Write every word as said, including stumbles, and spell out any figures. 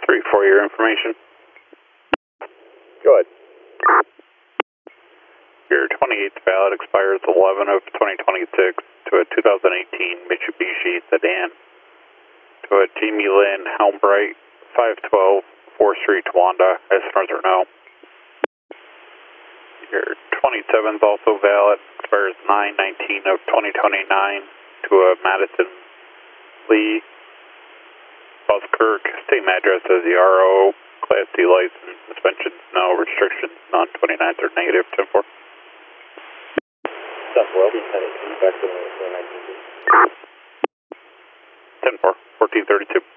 three for your information. Go ahead. Your twenty-eighth ballot expires eleven of twenty twenty-six to a two thousand eighteen Mitsubishi sedan to a Jamie Lynn Helmbright five twelve fourth Street, Towanda, S Northern O. Your twenty-seventh also valid, expires nine nineteen of twenty twenty-nine to a Madison Lee Buskirk, same address as the R O, Class D license, suspensions no, restrictions none, twenty-ninth are negative, ten four. ten four, I'll be ten eighteen, back to the nineteen. ten four, fourteen thirty-two.